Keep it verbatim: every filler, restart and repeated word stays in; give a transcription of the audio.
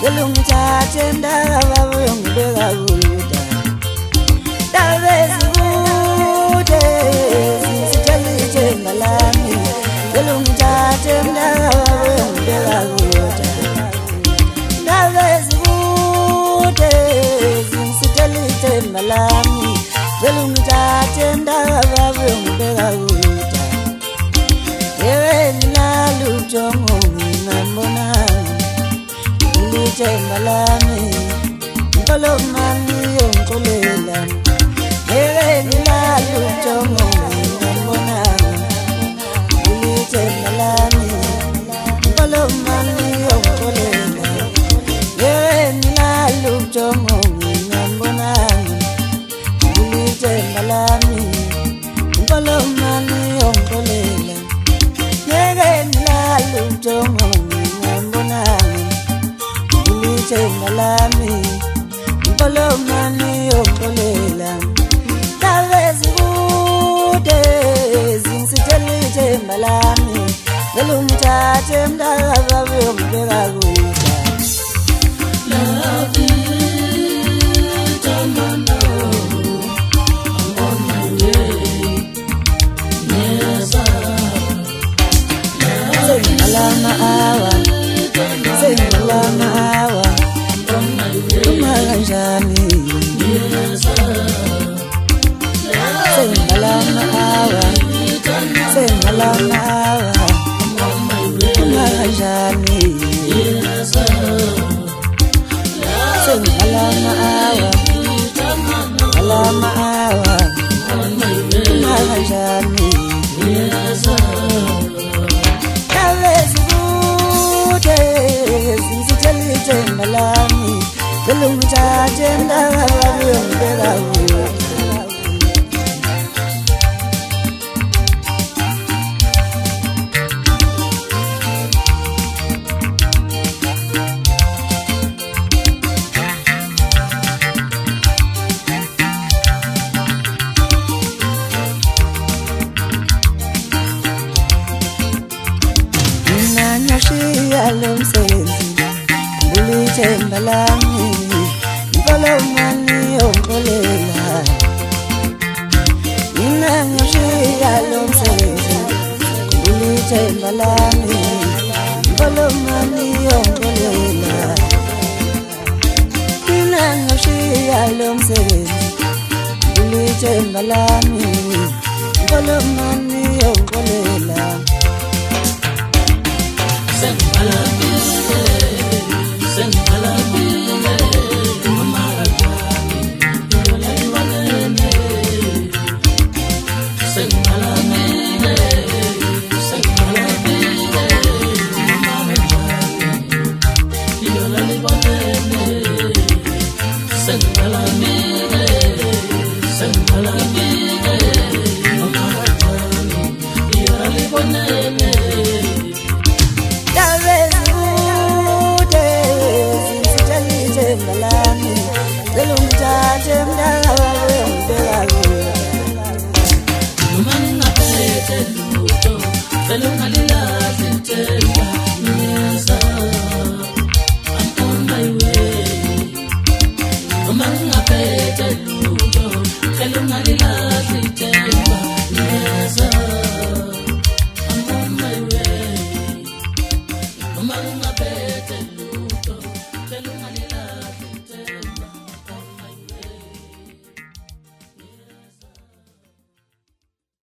Gelungcha tenda babung bega guluta Davezi gute Sitali chengalami Gelungcha tenda babung bega guluta Davezi gute Sitali chengalami Gelungcha tenda babung bega guluta Ewe nilalu jongo ngambona Chengalami, Colomani, Uncolela, Erenila, Luchomo, Mona, Chengalami, Colomani, Uncolela, Erenila, Luchomo, Mona, Chengalami, Colomani, Uncolela, Erenila, Luchomo, Mona. Chengalami, Colomani, Ocolela, Davezi gute, Zinsiteli Chengalami, Gelungcha Chenda babung bega guluta. Love you, Tamano, I'm on my way. Yes, Chengalama awa, Chengalama awa. Jani, Sengalama awa, Sengalama awa, Jani, Sengalama awa, Alama awa, Jani, Davezi gute, Zinsiteli Chengalami. Gelungcha tenda babung bega guluta Nanya shiyalum senzi Buli Chengalami Colomani Ocolela Inanga Shiyalum Senzi Buli Chengalami Colomani Ocolela Inanga Shiyalum Senzi Buli Chengalami Colomani Ocolela Sengalami Sengalami Sengalami